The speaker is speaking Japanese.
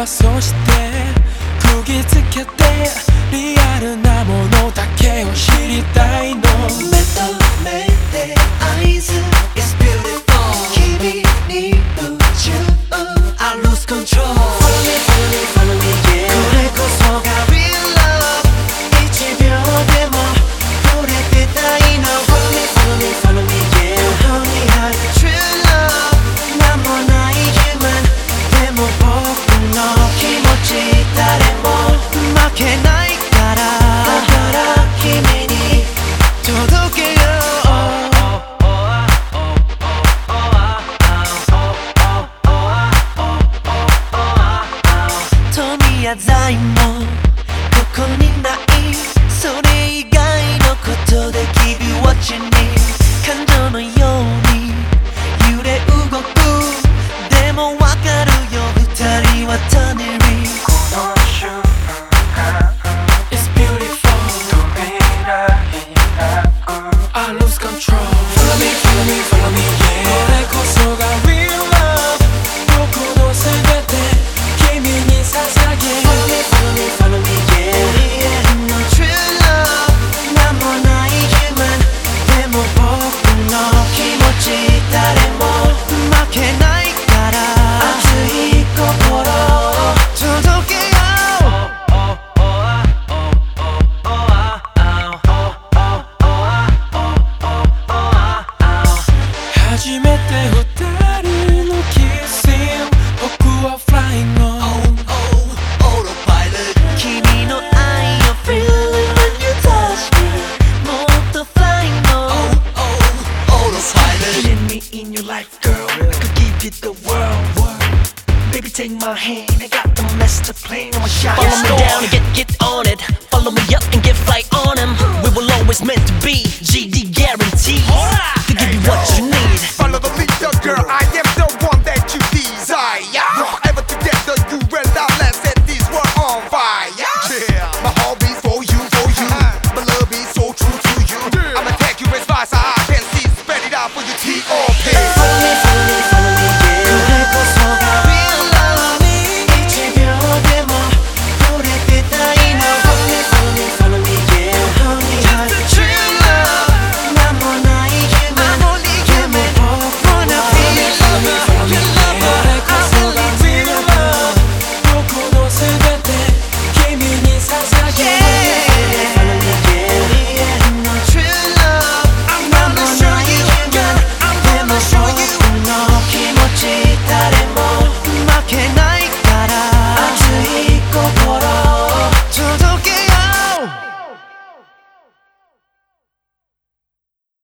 はそして釘付けてリアルなものだけを知りたいの。 目と目で合図 It's beautiful 君に夢中 I lose control Follow me, follow me, follow me, yeah これこそが real love 1秒でも触れてたいの Follow me, follow me, follow me, yeah Honey, I true love なんもない human でも僕の気持ち誰も負けないからだから君に届けよう富や財もここにないそれ以外のことで Keep you watching me 感情のように揺れ動くでもわかるよ二人は種類 It's beautiful I lose control Follow me, follow me, follow me, yeah これこそが real love 僕の全て君に捧げ Follow me, follow me, follow me, yeah No true love なんもない human でも僕の気持ち誰も負けないから熱い心届けよう初めて二人のキス僕は flying on Autopilot 君の愛を feeling when you touch me もっと flying on Autopilot Let me in your life, girl. I could give you the world. Baby, take my hand. I got the master plan. I'm a shot. Follow me down and get on it. Follow me up and get flight on him. We will always meant to be. GD guarantee.